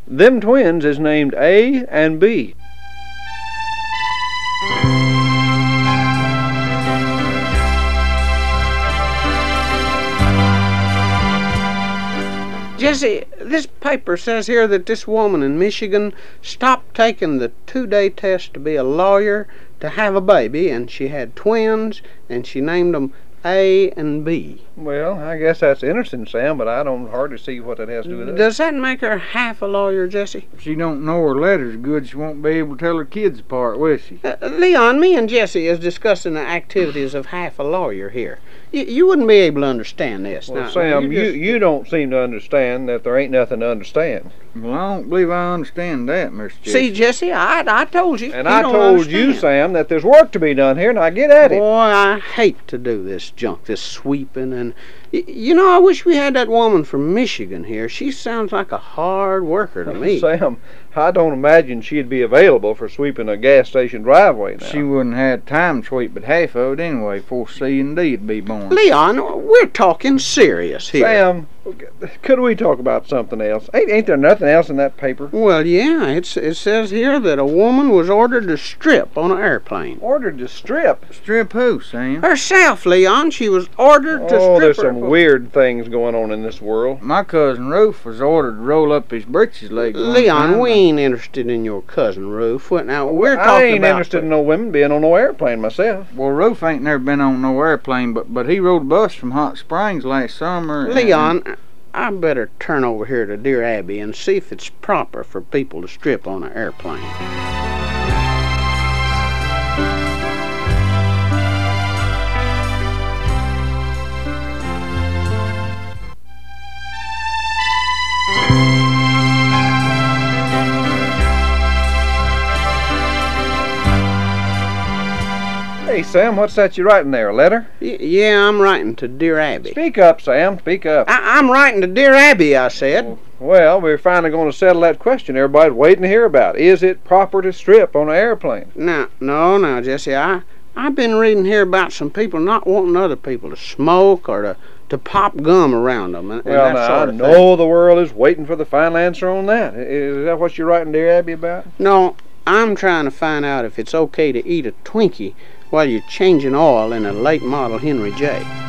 Them twins is named A and B. Jesse, this paper says here that this woman in Michigan stopped taking the 2-day test to be a lawyer to have a baby, and she had twins, and she named them A and B. Well, I guess that's interesting, Sam, but I don't hardly see what that has to do with it. Does that make her half a lawyer, Jesse? If she don't know her letters good, she won't be able to tell her kids apart, will she? Leon, me and Jesse is discussing the activities of half a lawyer here. You wouldn't be able to understand this. Well, now, Sam, you don't seem to understand that there ain't nothing to understand. Well, I don't believe I understand that, Mr. Jesse. See, Jesse, I told you. And I told you, Sam, that there's work to be done here. Now get at it. Boy, I hate to do this junk, this sweeping, and you know, I wish we had that woman from Michigan here. She sounds like a hard worker to me. Sam, I don't imagine she'd be available for sweeping a gas station driveway now. She wouldn't have time to sweep but half of it anyway before C and D'd be born. Leon, we're talking serious here. Sam, could we talk about something else? Ain't there nothing else in that paper? Well, yeah, it says here that a woman was ordered to strip on an airplane. Ordered to strip? Strip who, Sam? Herself, Leon. She was ordered to strip. Oh, there's some weird things going on in this world. My cousin Roof was ordered to roll up his britches leg. Leon, we ain't interested in your cousin Roof. Now, we're talking about... I ain't interested in no women being on no airplane myself. Well, Roof ain't never been on no airplane, but he rode a bus from Hot Springs last summer. Leon, I better turn over here to Dear Abby and see if it's proper for people to strip on an airplane. Hey, Sam, what's that you writing there, a letter? Yeah, I'm writing to Dear Abby. Speak up, Sam, speak up. I'm writing to Dear Abby, I said. Well, we're finally going to settle that question everybody's waiting to hear about. Is it proper to strip on an airplane? No, Jesse, I've been reading here about some people not wanting other people to smoke or to pop gum around them. And well, that now, sort I of know the world is waiting for the final answer on that. Is that what you're writing, Dear Abby, about? No, I'm trying to find out if it's okay to eat a Twinkie while you're changing oil in a late model Henry J.